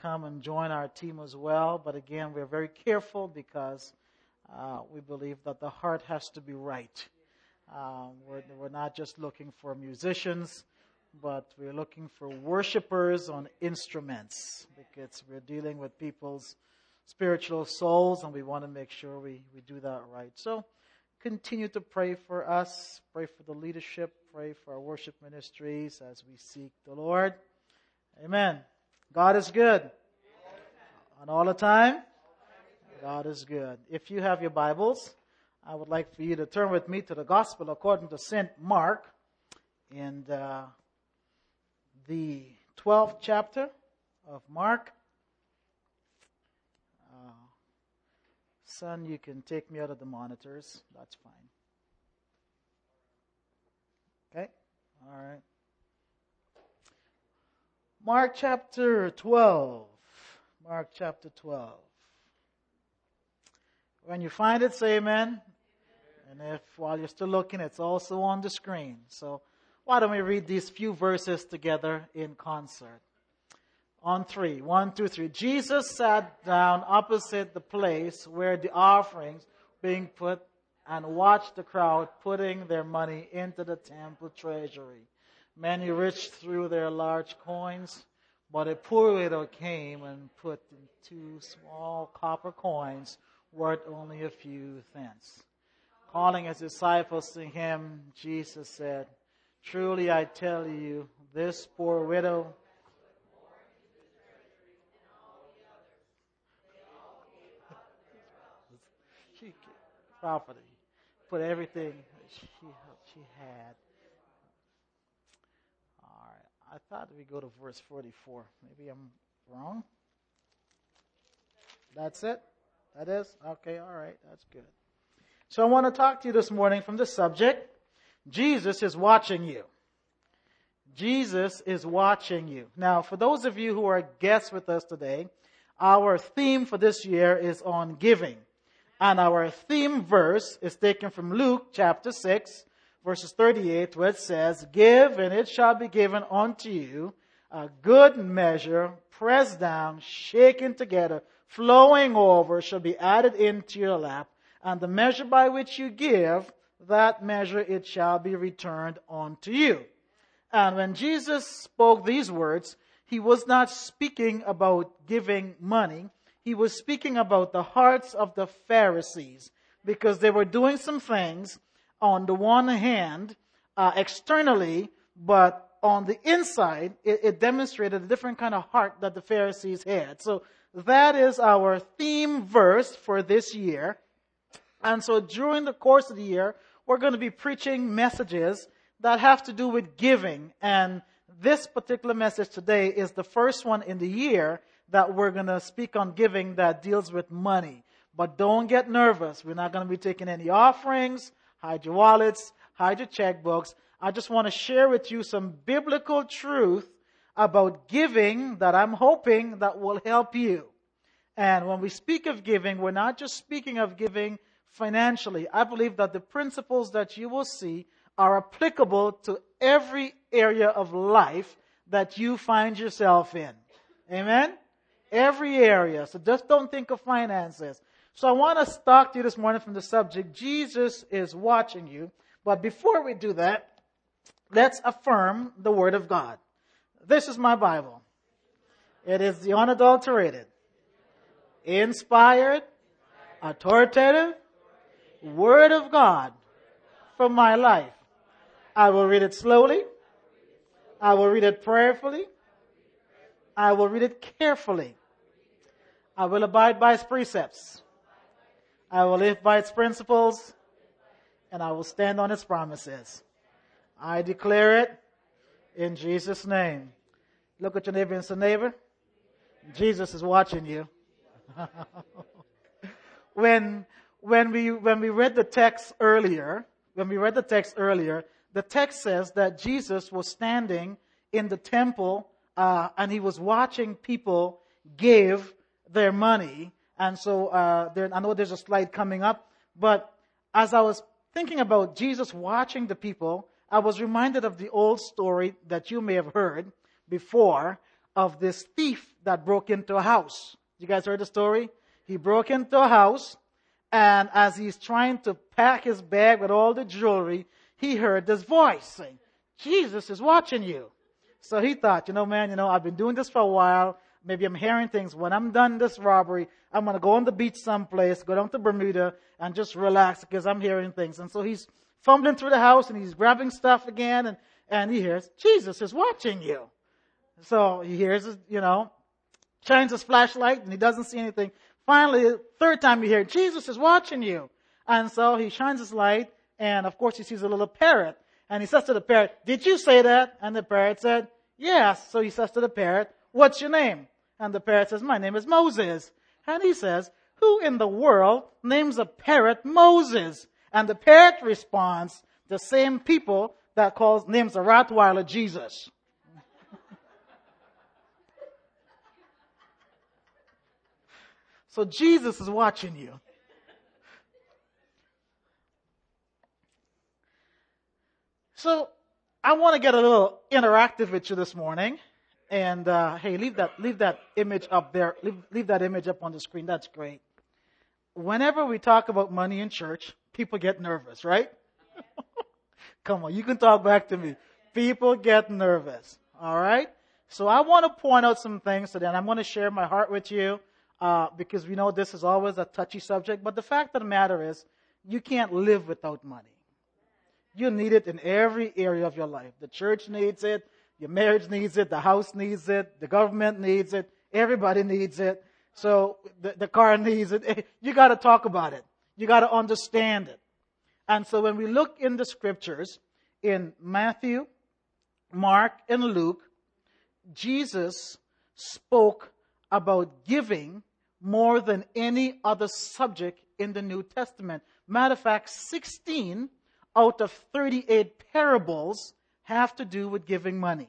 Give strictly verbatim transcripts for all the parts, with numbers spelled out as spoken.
come and join our team as well. But again, we're very careful because uh, we believe that the heart has to be right. Um, we're, we're not just looking for musicians, but we're looking for worshipers on instruments, because we're dealing with people's spiritual souls, and we want to make sure we, we do that right. So continue to pray for us, pray for the leadership, pray for our worship ministries as we seek the Lord. Amen. God is good. And all the time, God is good. If you have your Bibles, I would like for you to turn with me to the Gospel according to Saint Mark, in uh, the twelfth chapter of Mark. Uh, son, you can take me out of the monitors. That's fine. Okay? All right. Mark chapter twelve. Mark chapter twelve. When you find it, say amen. And if while you're still looking, it's also on the screen. So why don't we read these few verses together in concert? On three. One, two, three. Jesus sat down opposite the place where the offerings were being put and watched the crowd putting their money into the temple treasury. Many rich threw their large coins, but a poor widow came and put in two small copper coins worth only a few cents. Calling his disciples to him, Jesus said, "Truly I tell you, this poor widow she property, put everything she she had." All right, I thought we go to verse forty-four. Maybe I'm wrong. That's it. That is okay. All right, that's good. So I want to talk to you this morning from the subject, Jesus is watching you. Jesus is watching you. Now, for those of you who are guests with us today, our theme for this year is on giving. And our theme verse is taken from Luke chapter six, verses thirty-eight, where it says, "Give, and it shall be given unto you, a good measure, pressed down, shaken together, flowing over, shall be added into your lap. And the measure by which you give, that measure it shall be returned unto you." And when Jesus spoke these words, he was not speaking about giving money. He was speaking about the hearts of the Pharisees, because they were doing some things on the one hand, uh, externally, but on the inside, it, it demonstrated a different kind of heart that the Pharisees had. So that is our theme verse for this year. And so during the course of the year, we're going to be preaching messages that have to do with giving. And this particular message today is the first one in the year that we're going to speak on giving that deals with money. But don't get nervous. We're not going to be taking any offerings. Hide your wallets, hide your checkbooks. I just want to share with you some biblical truth about giving that I'm hoping that will help you. And when we speak of giving, we're not just speaking of giving financially. I believe that the principles that you will see are applicable to every area of life that you find yourself in. Amen? Every area. So just don't think of finances. So I want to talk to you this morning from the subject, Jesus is watching you. But before we do that, let's affirm the Word of God. This is my Bible. It is the unadulterated, inspired, authoritative Word of God for my life. I will read it slowly. I will read it prayerfully. I will read it carefully. I will abide by its precepts. I will live by its principles. And I will stand on its promises. I declare it in Jesus' name. Look at your neighbor and say, "Neighbor, Jesus is watching you." when when we when we read the text earlier, when we read the text earlier, the text says that Jesus was standing in the temple uh, and he was watching people give their money. And so uh, there, I know there's a slide coming up, but as I was thinking about Jesus watching the people, I was reminded of the old story that you may have heard before of this thief that broke into a house. You guys heard the story? He broke into a house, and as he's trying to pack his bag with all the jewelry, he heard this voice saying, Jesus is watching you. So he thought, you know, man, you know, I've been doing this for a while. Maybe I'm hearing things. When I'm done this robbery, I'm going to go on the beach someplace, go down to Bermuda, and just relax because I'm hearing things. And so he's fumbling through the house, and he's grabbing stuff again, and, and he hears, Jesus is watching you. So he hears, you know, shines his flashlight, and he doesn't see anything. Finally, third time you hear, Jesus is watching you. And so he shines his light, and of course he sees a little parrot. And he says to the parrot, did you say that? And the parrot said, yes. So he says to the parrot, what's your name? And the parrot says, my name is Moses. And he says, who in the world names a parrot Moses? And the parrot responds, the same people that calls names a Rottweiler Jesus. So Jesus is watching you. So I want to get a little interactive with you this morning. And uh, hey, leave that leave that image up there. Leave, leave that image up on the screen. That's great. Whenever we talk about money in church, people get nervous, right? Come on, you can talk back to me. People get nervous. All right? So I want to point out some things today, and I'm going to share my heart with you uh, because we know this is always a touchy subject. But the fact of the matter is, you can't live without money. You need it in every area of your life. The church needs it. Your marriage needs it. The house needs it. The government needs it. Everybody needs it. So the, the car needs it. You got to talk about it. You got to understand it. And so when we look in the scriptures, in Matthew, Mark, and Luke, Jesus spoke about giving more than any other subject in the New Testament. Matter of fact, sixteen out of thirty-eight parables have to do with giving money.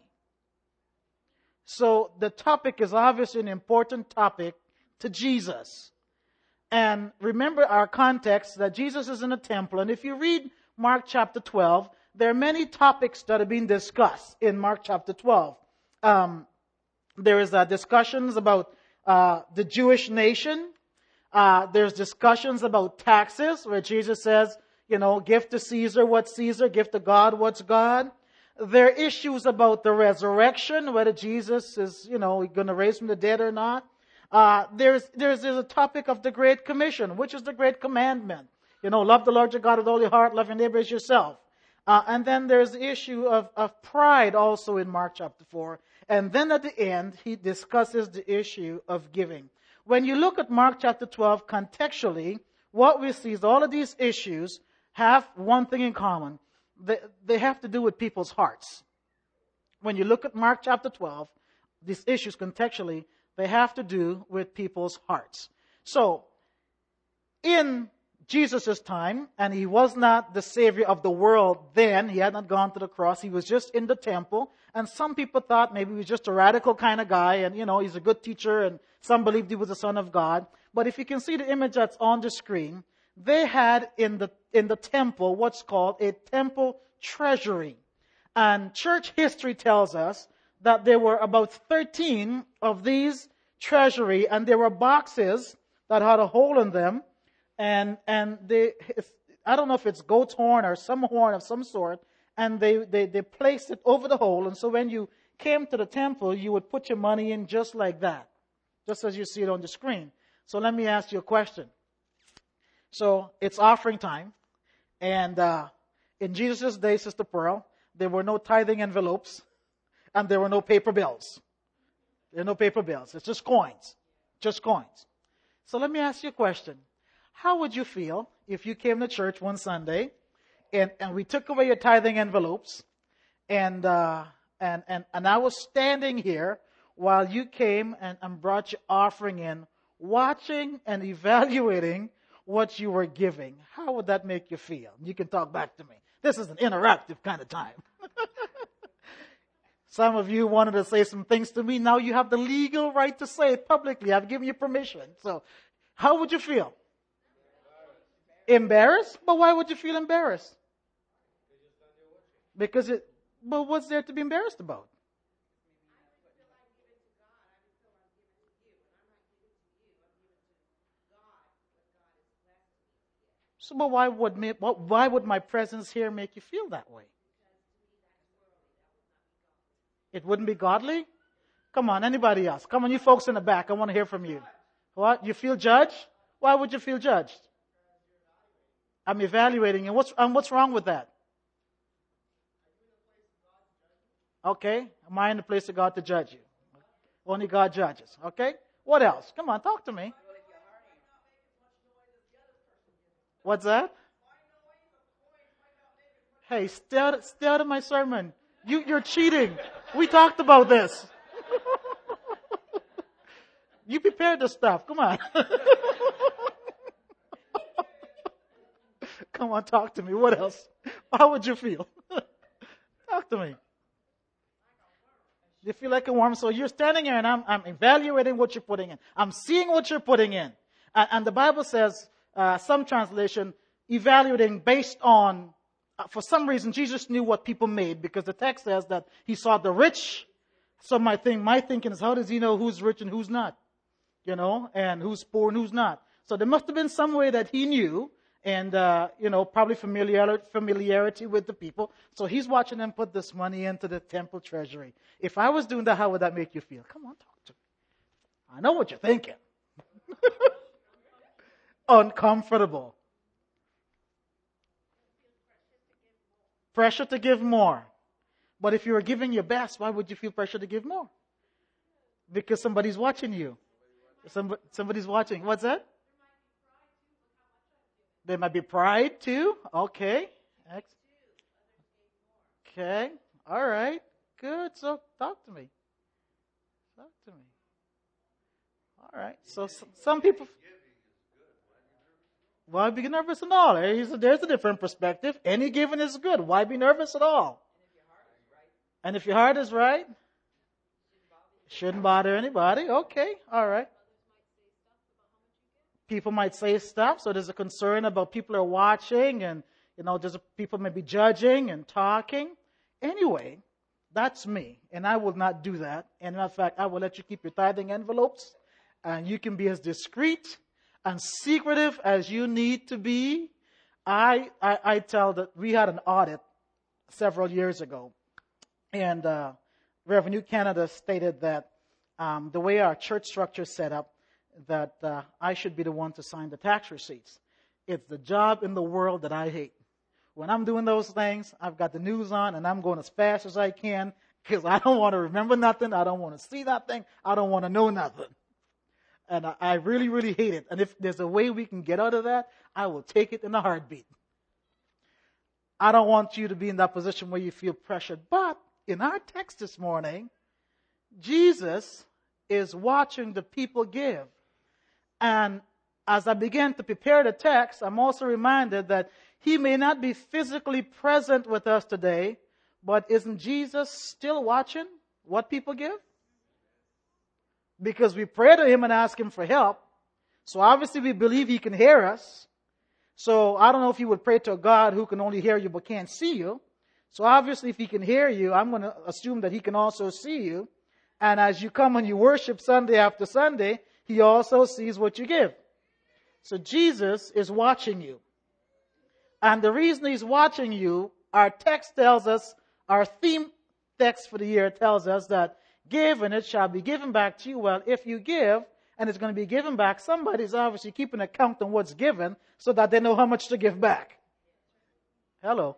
So the topic is obviously an important topic to Jesus. And remember our context that Jesus is in a temple. And if you read Mark chapter twelve, there are many topics that are being discussed in Mark chapter twelve. Um, there is uh, discussions about uh, the Jewish nation. Uh, there's discussions about taxes, where Jesus says, you know, give to Caesar what's Caesar, give to God what's God. There are issues about the resurrection, whether Jesus is, you know, going to raise from the dead or not. Uh, there's, there's, there's a topic of the Great Commission, which is the Great Commandment. You know, love the Lord your God with all your heart, love your neighbor as yourself. Uh, and then there's the issue of, of pride also in Mark chapter four. And then at the end, he discusses the issue of giving. When you look at Mark chapter twelve contextually, what we see is all of these issues have one thing in common. They, they have to do with people's hearts. When you look at Mark chapter twelve, these issues contextually, they have to do with people's hearts. So, in Jesus' time, and he was not the Savior of the world then, he had not gone to the cross, he was just in the temple, and some people thought maybe he was just a radical kind of guy, and you know, he's a good teacher, and some believed he was the Son of God. But if you can see the image that's on the screen, they had in the, in the temple what's called a temple treasury. And church history tells us that there were about thirteen of these treasury, and there were boxes that had a hole in them, and and they, I don't know if it's goat's horn or some horn of some sort, and they, they, they placed it over the hole, and so when you came to the temple, you would put your money in just like that, just as you see it on the screen. So let me ask you a question. So it's offering time, and uh, in Jesus' day, Sister Pearl, there were no tithing envelopes, and there were no paper bills. There are no paper bills. It's just coins. Just coins. So let me ask you a question. How would you feel if you came to church one Sunday and, and we took away your tithing envelopes and, uh, and, and, and I was standing here while you came and, and brought your offering in, watching and evaluating what you were giving? How would that make you feel? You can talk back to me. This is an interactive kind of time. Some of you wanted to say some things to me. Now you have the legal right to say it publicly. I've given you permission. So how would you feel? Embarrassed? But why would you feel embarrassed? Because it, but what's there to be embarrassed about? So, but why would me, why would my presence here make you feel that way? It wouldn't be godly? Come on, anybody else? Come on, you folks in the back. I want to hear from you. What? You feel judged? Why would you feel judged? I'm evaluating you. What's, um, what's wrong with that? Okay. Am I in the place of God to judge you? Only God judges. Okay. What else? Come on, talk to me. What's that? Hey, stay out, stay out of my sermon. You, you're cheating. We talked about this. You prepared the stuff. Come on. Come on, talk to me. What else? How would you feel? Talk to me. You feel like a worm. So you're standing here and I'm, I'm evaluating what you're putting in. I'm seeing what you're putting in. And, and the Bible says, uh, some translation, evaluating based on, uh, for some reason, Jesus knew what people made because the text says that he saw the rich. So my thing, my thinking is, how does he know who's rich and who's not? You know, and who's poor and who's not. So there must have been some way that he knew. And, uh, you know, probably familiarity, familiarity with the people. So he's watching them put this money into the temple treasury. If I was doing that, how would that make you feel? Come on, talk to me. I know what you're thinking. Uncomfortable. Pressure to give more. But if you were giving your best, why would you feel pressure to give more? Because somebody's watching you. Somebody, somebody's watching. What's that? There might be pride too. Okay. Okay. All right. Good. So talk to me. Talk to me. All right. So some people. Why be nervous at all? There's a, there's a different perspective. Any giving is good. Why be nervous at all? And if your heart is right, shouldn't bother anybody. Okay. All right. People might say stuff, so there's a concern about people are watching and, you know, there's a, people may be judging and talking. Anyway, that's me, and I will not do that. And in fact, I will let you keep your tithing envelopes, and you can be as discreet and secretive as you need to be. I, I, I tell that we had an audit several years ago, and uh, Revenue Canada stated that um, the way our church structure is set up, that uh, I should be the one to sign the tax receipts. It's the job in the world that I hate. When I'm doing those things, I've got the news on and I'm going as fast as I can because I don't want to remember nothing. I don't want to see nothing. I don't want to know nothing. And I, I really, really hate it. And if there's a way we can get out of that, I will take it in a heartbeat. I don't want you to be in that position where you feel pressured. But in our text this morning, Jesus is watching the people give. And as I began to prepare the text, I'm also reminded that he may not be physically present with us today, but isn't Jesus still watching what people give? Because we pray to him and ask him for help. So obviously we believe he can hear us. So I don't know if you would pray to a God who can only hear you but can't see you. So obviously if he can hear you, I'm going to assume that he can also see you. And as you come and you worship Sunday after Sunday, he also sees what you give. So Jesus is watching you. And the reason he's watching you, our text tells us, our theme text for the year tells us that give and it shall be given back to you. Well, if you give and it's going to be given back, somebody's obviously keeping account on what's given so that they know how much to give back. Hello.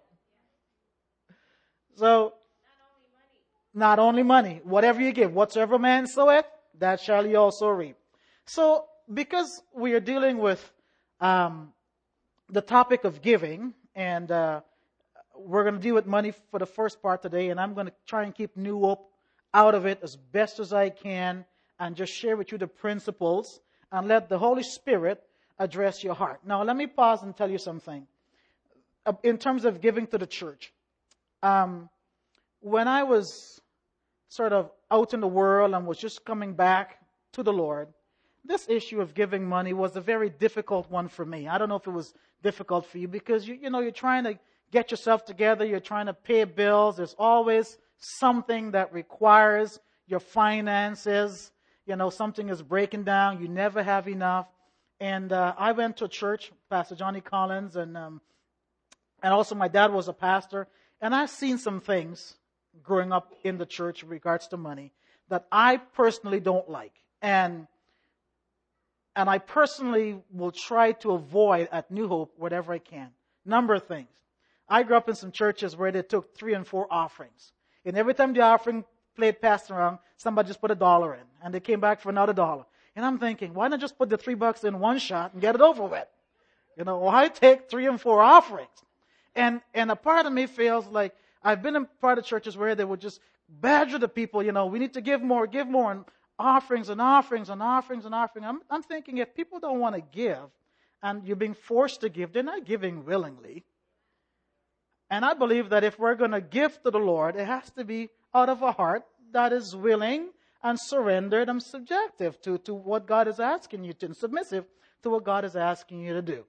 So, not only money, whatever you give, whatsoever man soweth, that shall he also reap. So, because we are dealing with um, the topic of giving, and uh, we're going to deal with money for the first part today, and I'm going to try and keep New Hope out of it as best as I can, and just share with you the principles, and let the Holy Spirit address your heart. Now, let me pause and tell you something. In terms of giving to the church, um, when I was sort of out in the world and was just coming back to the Lord, this issue of giving money was a very difficult one for me. I don't know if it was difficult for you because, you, you know, you're trying to get yourself together. You're trying to pay bills. There's always something that requires your finances. You know, something is breaking down. You never have enough. And uh, I went to a church, Pastor Johnny Collins, and um, and also my dad was a pastor. And I've seen some things growing up in the church in regards to money that I personally don't like. And and I personally will try to avoid at New Hope whatever I can. Number of things. I grew up in some churches where they took three and four offerings. And every time the offering plate passed around, somebody just put a dollar in. And they came back for another dollar. And I'm thinking, why not just put the three bucks in one shot and get it over with? You know, why take three and four offerings? And and a part of me feels like I've been in part of churches where they would just badger the people, you know, we need to give more, give more, and offerings and offerings and offerings and offerings. I'm, I'm thinking if people don't want to give and you're being forced to give, they're not giving willingly. And I believe that if we're going to give to the Lord, it has to be out of a heart that is willing and surrendered and subjective to, to what God is asking you to, and submissive to what God is asking you to do.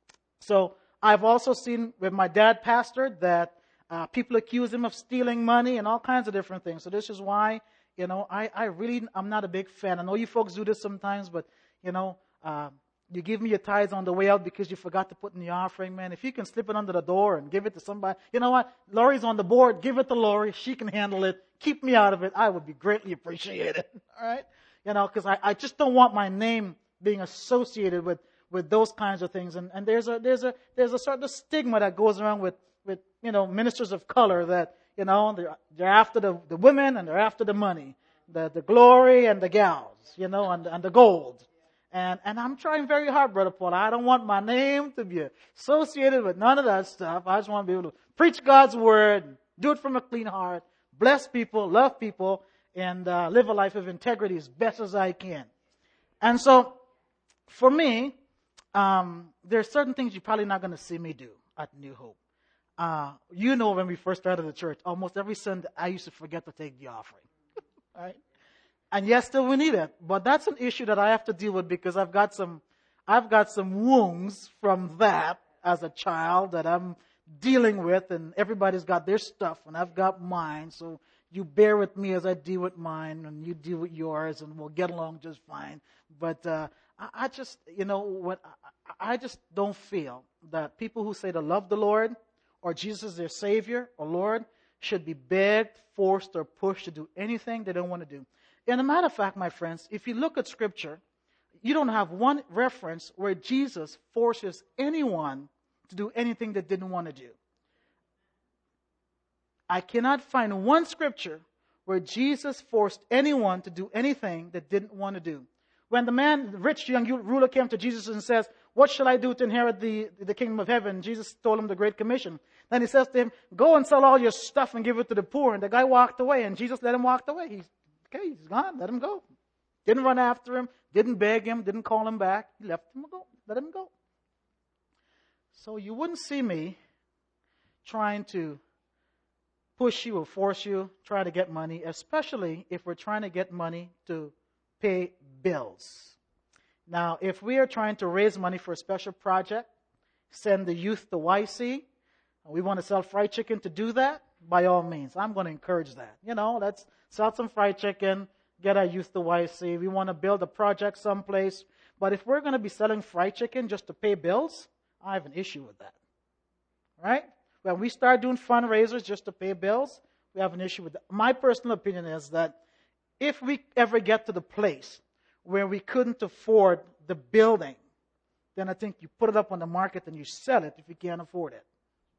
So I've also seen with my dad pastor that uh, people accuse him of stealing money and all kinds of different things. So this is why, you know, I, I really, I'm not a big fan. I know you folks do this sometimes, but, you know, uh, you give me your tithes on the way out because you forgot to put in the offering, man. If you can slip it under the door and give it to somebody, you know what? Lori's on the board. Give it to Lori. She can handle it. Keep me out of it. I would be greatly appreciated. All right? You know, because I, I just don't want my name being associated with, with those kinds of things. And, and there's a, there's a, there's a sort of stigma that goes around with, with, you know, ministers of color that, you know, they're, they're after the, the women and they're after the money, the, the glory and the gals, you know, and, and the gold. And, and I'm trying very hard, Brother Paul. I don't want my name to be associated with none of that stuff. I just want to be able to preach God's word, do it from a clean heart, bless people, love people, and uh, live a life of integrity as best as I can. And so, for me, um, there are certain things you're probably not going to see me do at New Hope. Uh, you know, when we first started the church, almost every Sunday I used to forget to take the offering. Right? And yes, still we need it, but that's an issue that I have to deal with because I've got some, I've got some wounds from that as a child that I'm dealing with, and everybody's got their stuff, and I've got mine. So you bear with me as I deal with mine, and you deal with yours, and we'll get along just fine. But uh, I, I just, you know, what I, I just don't feel that people who say they love the Lord, or Jesus is their Savior or Lord, should be begged, forced, or pushed to do anything they don't want to do. And a matter of fact, my friends, if you look at Scripture, you don't have one reference where Jesus forces anyone to do anything they didn't want to do. I cannot find one Scripture where Jesus forced anyone to do anything they didn't want to do. When the man, the rich young ruler, came to Jesus and says, "What shall I do to inherit the, the kingdom of heaven?" Jesus told him the Great Commission. Then he says to him, "Go and sell all your stuff and give it to the poor." And the guy walked away, and Jesus let him walk away. He's Okay, he's gone. Let him go. Didn't run after him. Didn't beg him. Didn't call him back. He left him go. Let him go. So you wouldn't see me trying to push you or force you, try to get money, especially if we're trying to get money to pay bills. Now, if we are trying to raise money for a special project, send the youth to Y C, we want to sell fried chicken to do that, by all means, I'm going to encourage that. You know, let's sell some fried chicken, get our youth to Y C. We want to build a project someplace. But if we're going to be selling fried chicken just to pay bills, I have an issue with that. Right? When we start doing fundraisers just to pay bills, we have an issue with that. My personal opinion is that if we ever get to the place where we couldn't afford the building, then I think you put it up on the market and you sell it if you can't afford it.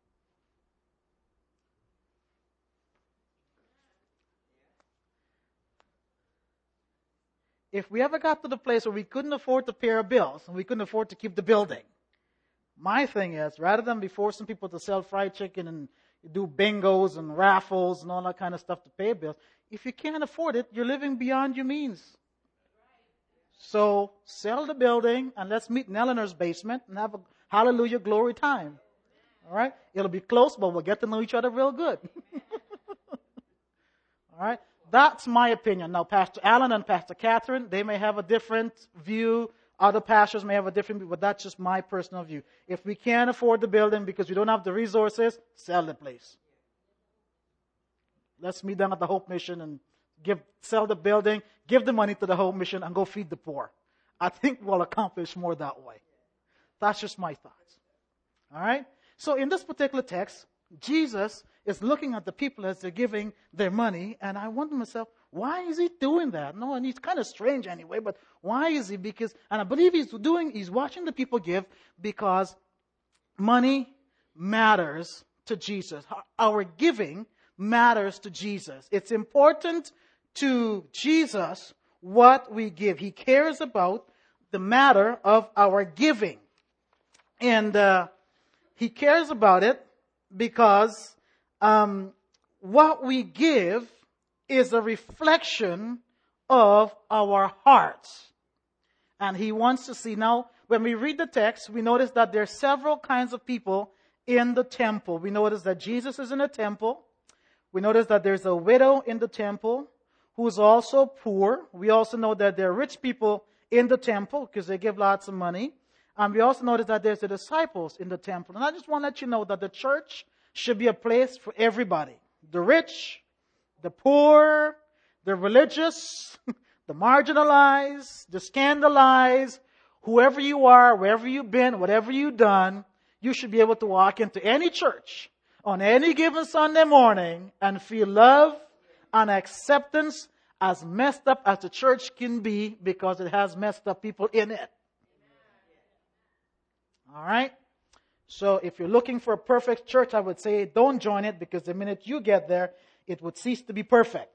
If we ever got to the place where we couldn't afford to pay our bills and we couldn't afford to keep the building, my thing is, rather than be forcing people to sell fried chicken and do bingos and raffles and all that kind of stuff to pay bills, if you can't afford it, you're living beyond your means. So sell the building and let's meet in Eleanor's basement and have a hallelujah glory time. All right? It'll be close, but we'll get to know each other real good. All right? That's my opinion. Now, Pastor Allen and Pastor Catherine, they may have a different view. Other pastors may have a different view, but that's just my personal view. If we can't afford the building because we don't have the resources, sell the place. Let's meet down at the Hope Mission and give, sell the building, give the money to the Hope Mission, and go feed the poor. I think we'll accomplish more that way. That's just my thoughts. All right? So in this particular text, Jesus is looking at the people as they're giving their money, and I wonder to myself, why is he doing that? No, and he's kind of strange anyway, but why is he? Because, and I believe he's doing, he's watching the people give because money matters to Jesus. Our giving matters to Jesus. It's important to Jesus what we give. He cares about the matter of our giving. And uh, he cares about it because um, what we give is a reflection of our hearts. And he wants to see. Now, when we read the text, we notice that there are several kinds of people in the temple. We notice that Jesus is in the temple. We notice that there's a widow in the temple who is also poor. We also know that there are rich people in the temple because they give lots of money. And we also notice that there's the disciples in the temple. And I just want to let you know that the church should be a place for everybody. The rich, the poor, the religious, the marginalized, the scandalized, whoever you are, wherever you've been, whatever you've done, you should be able to walk into any church on any given Sunday morning and feel love and acceptance as messed up as the church can be because it has messed up people in it. All right? So if you're looking for a perfect church, I would say don't join it because the minute you get there, it would cease to be perfect.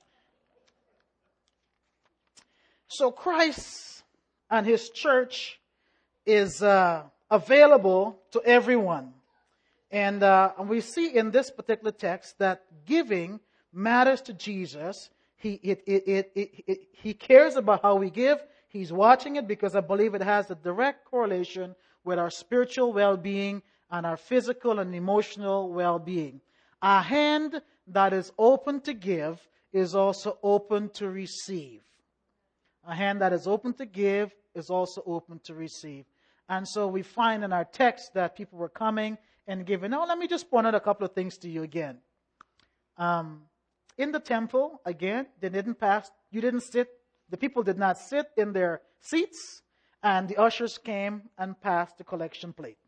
So Christ and his church is uh, available to everyone. And, uh, and we see in this particular text that giving matters to Jesus. He, it, it, it, it, it, he cares about how we give. He's watching it because I believe it has a direct correlation with our spiritual well-being and our physical and emotional well-being. A hand that is open to give is also open to receive. A hand that is open to give is also open to receive. And so we find in our text that people were coming and giving. Now, let me just point out a couple of things to you again. Um, in the temple, again, they didn't pass, you didn't sit, the people did not sit in their seats, and the ushers came and passed the collection plate.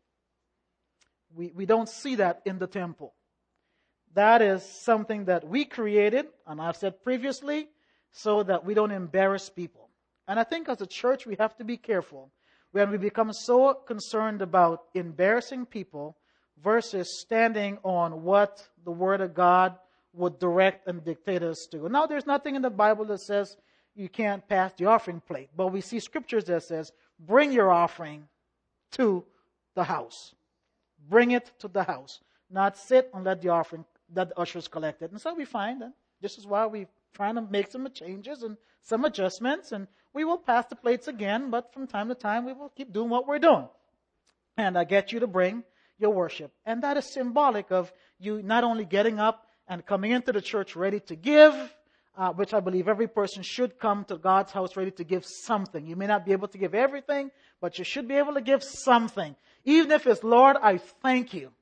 We, we don't see that in the temple. That is something that we created, and I've said previously, so that we don't embarrass people. And I think as a church, we have to be careful when we become so concerned about embarrassing people versus standing on what the Word of God would direct and dictate us to. Now, there's nothing in the Bible that says you can't pass the offering plate, but we see scriptures that says, bring your offering to the house. Bring it to the house. Not sit and let the offering, let the ushers collect it. And so we find that this is why we're trying to make some changes and some adjustments, and we will pass the plates again, but from time to time we will keep doing what we're doing. And I get you to bring your worship. And that is symbolic of you not only getting up and coming into the church ready to give, uh, which I believe every person should come to God's house ready to give something. You may not be able to give everything, but you should be able to give something. Even if it's, Lord, I thank you.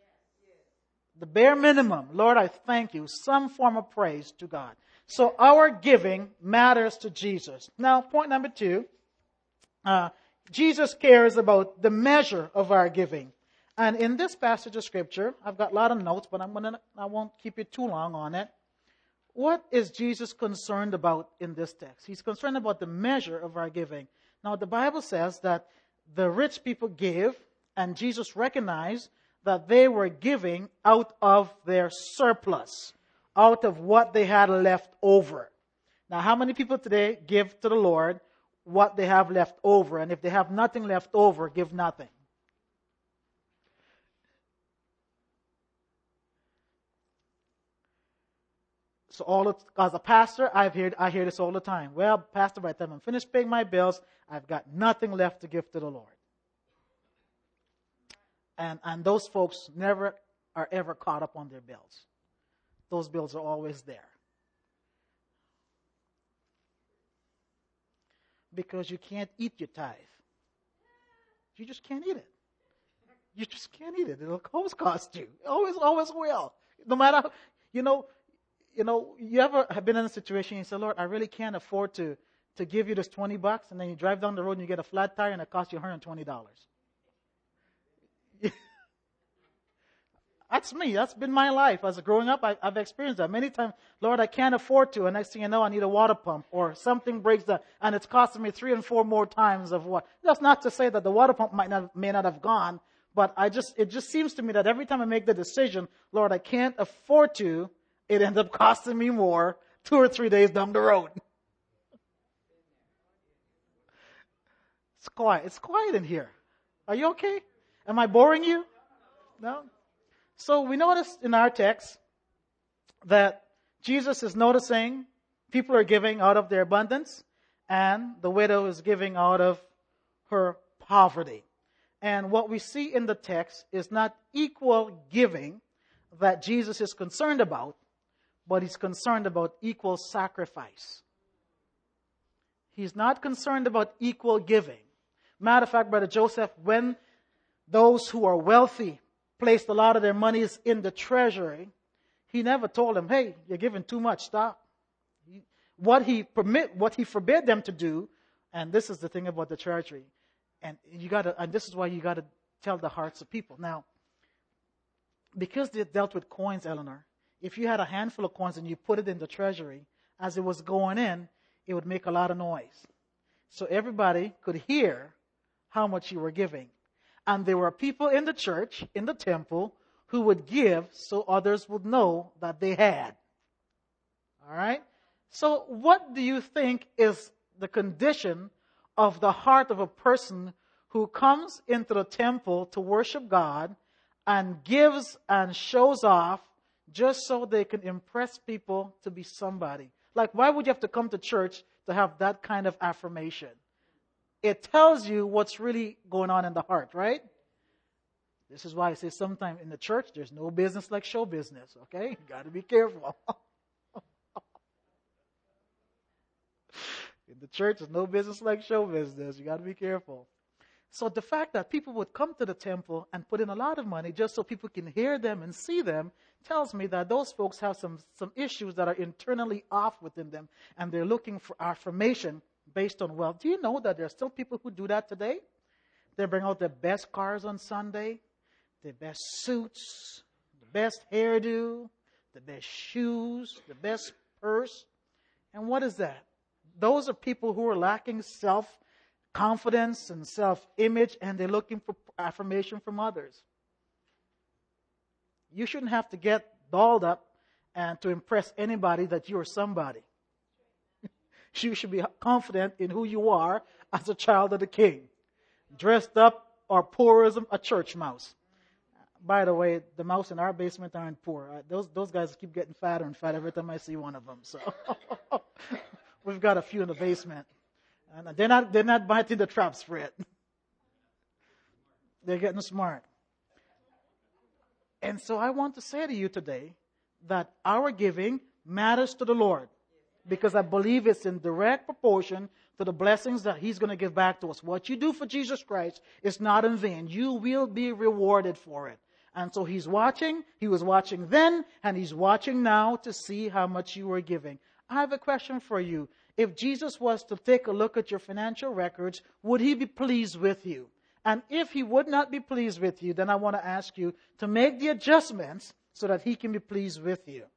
The bare minimum, Lord, I thank you. Some form of praise to God. So our giving matters to Jesus. Now, point number two, uh, Jesus cares about the measure of our giving. And in this passage of scripture, I've got a lot of notes, but I'm gonna, I won't keep you too long on it. What is Jesus concerned about in this text? He's concerned about the measure of our giving. Now, the Bible says that the rich people gave, and Jesus recognized that they were giving out of their surplus, out of what they had left over. Now, how many people today give to the Lord what they have left over? And if they have nothing left over, give nothing. So all of, as a pastor, I've heard, I hear this all the time. Well, Pastor, by the time I'm finished paying my bills, I've got nothing left to give to the Lord. And, and those folks never are ever caught up on their bills. Those bills are always there. Because you can't eat your tithe. You just can't eat it. You just can't eat it. It'll always cost you. It always, always will. No matter, you know, you know, you ever have been in a situation and you say, Lord, I really can't afford to, to give you this twenty bucks, and then you drive down the road and you get a flat tire and it costs you one hundred twenty dollars. That's me. That's been my life. As growing up, I, I've experienced that many times. Lord, I can't afford to. And next thing you know, I need a water pump or something breaks down, and it's costing me three and four more times of what. That's not to say that the water pump might not, may not have gone, but I just, it just seems to me that every time I make the decision, Lord, I can't afford to, it ends up costing me more two or three days down the road. It's quiet. It's quiet in here. Are you okay? Am I boring you? No? So we notice in our text that Jesus is noticing people are giving out of their abundance, and the widow is giving out of her poverty. And what we see in the text is not equal giving that Jesus is concerned about, but he's concerned about equal sacrifice. He's not concerned about equal giving. Matter of fact, Brother Joseph, when those who are wealthy placed a lot of their monies in the treasury, he never told them, hey, you're giving too much, stop. What he permit, what he forbid them to do, and this is the thing about the treasury, and you gotta, and this is why you gotta tell the hearts of people. Now, because they dealt with coins, Eleanor, if you had a handful of coins and you put it in the treasury, as it was going in, it would make a lot of noise. So everybody could hear how much you were giving. And there were people in the church, in the temple, who would give so others would know that they had. All right? So what do you think is the condition of the heart of a person who comes into the temple to worship God and gives and shows off just so they can impress people to be somebody? Like, why would you have to come to church to have that kind of affirmation? It tells you what's really going on in the heart, right? This is why I say sometimes in the church, there's no business like show business, okay? You got to be careful. In the church, there's no business like show business. You got to be careful. So the fact that people would come to the temple and put in a lot of money just so people can hear them and see them tells me that those folks have some, some issues that are internally off within them, and they're looking for affirmation based on wealth. Do you know that there are still people who do that today? They bring out their best cars on Sunday, their best suits, the best hairdo, the best shoes, the best purse. And what is that? Those are people who are lacking self-confidence and self-image, and they're looking for affirmation from others. You shouldn't have to get dolled up and to impress anybody that you're somebody. You should be confident in who you are as a child of the King. Dressed up or poor as a church mouse. By the way, the mouse in our basement aren't poor. Uh, those those guys keep getting fatter and fatter every time I see one of them. So we've got a few in the basement, and they're not they're not biting the traps for it. They're getting smart. And so I want to say to you today that our giving matters to the Lord, because I believe it's in direct proportion to the blessings that He's going to give back to us. What you do for Jesus Christ is not in vain. You will be rewarded for it. And so He's watching. He was watching then, and He's watching now to see how much you are giving. I have a question for you. If Jesus was to take a look at your financial records, would He be pleased with you? And if He would not be pleased with you, then I want to ask you to make the adjustments so that He can be pleased with you.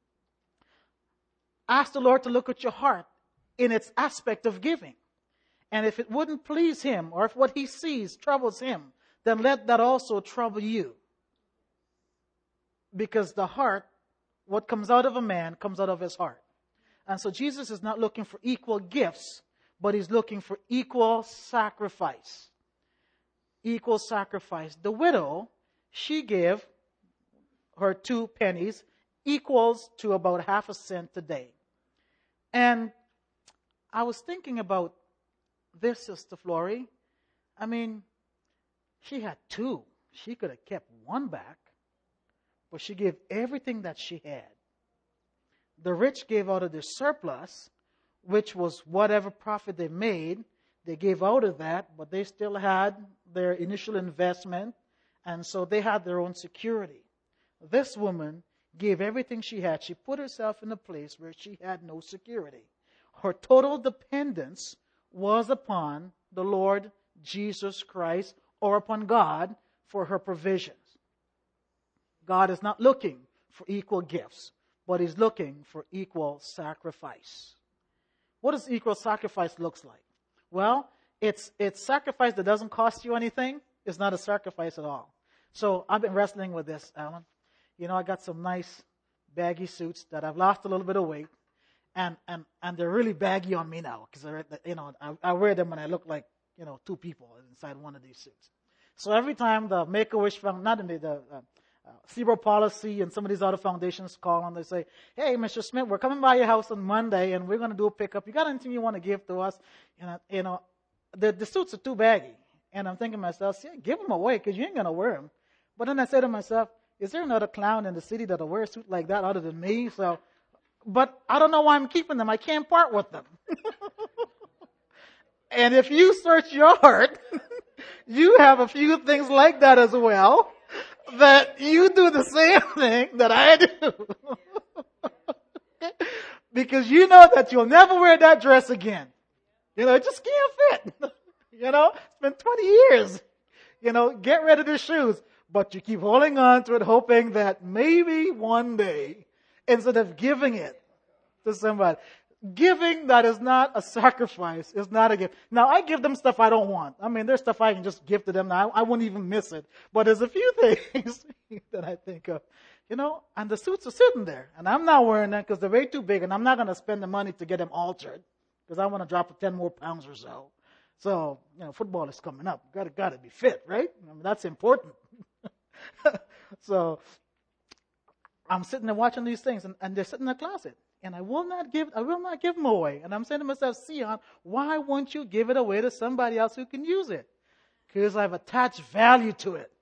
Ask the Lord to look at your heart in its aspect of giving. And if it wouldn't please Him, or if what He sees troubles Him, then let that also trouble you. Because the heart, what comes out of a man, comes out of his heart. And so Jesus is not looking for equal gifts, but He's looking for equal sacrifice. Equal sacrifice. The widow, she gave her two pennies, equals to about half a cent today. And I was thinking about this, Sister Flory. I mean, she had two. She could have kept one back, but she gave everything that she had. The rich gave out of their surplus, which was whatever profit they made. They gave out of that, but they still had their initial investment, and so they had their own security. This woman gave everything she had. She put herself in a place where she had no security. her total dependence was upon the Lord Jesus Christ or upon God for her provisions. God is not looking for equal gifts, but He's looking for equal sacrifice. What does equal sacrifice looks like? Well, it's it's sacrifice that doesn't cost you anything. It's not a sacrifice at all. So I've been wrestling with this, Alan. You know, I got some nice baggy suits that I've lost a little bit of weight, and and and they're really baggy on me now because you know I, I wear them and I look like you know two people inside one of these suits. So every time the Make-A-Wish Foundation, not in the, the uh, uh, Cerebral Policy and some of these other foundations call and they say, "Hey, Mister Smith, we're coming by your house on Monday and we're going to do a pickup. You got anything you want to give to us?" You know, you know, the the suits are too baggy, and I'm thinking to myself, "Yeah, give them away because you ain't going to wear them." But then I say to myself, "Is there another clown in the city that'll wear a suit like that other than me?" So, but I don't know why I'm keeping them. I can't part with them. And if you search your heart, you have a few things like that as well, that you do the same thing that I do. Because you know that you'll never wear that dress again. You know, it just can't fit. You know, it's been twenty years. You know, get rid of the shoes. But you keep holding on to it, hoping that maybe one day, instead of giving it to somebody, giving that is not a sacrifice, is not a gift. Now, I give them stuff I don't want. I mean, there's stuff I can just give to them. Now, I, I wouldn't even miss it. But there's a few things that I think of, you know, and the suits are sitting there. And I'm not wearing them because they're way too big. And I'm not going to spend the money to get them altered because I want to drop ten more pounds or so. So, you know, football is coming up. Got to, got to be fit, right? I mean, that's important. So I'm sitting there watching these things, and, and they're sitting in the closet, and I will not give I will not give them away. And I'm saying to myself, Sion, why won't you give it away to somebody else who can use it? Because I've attached value to it.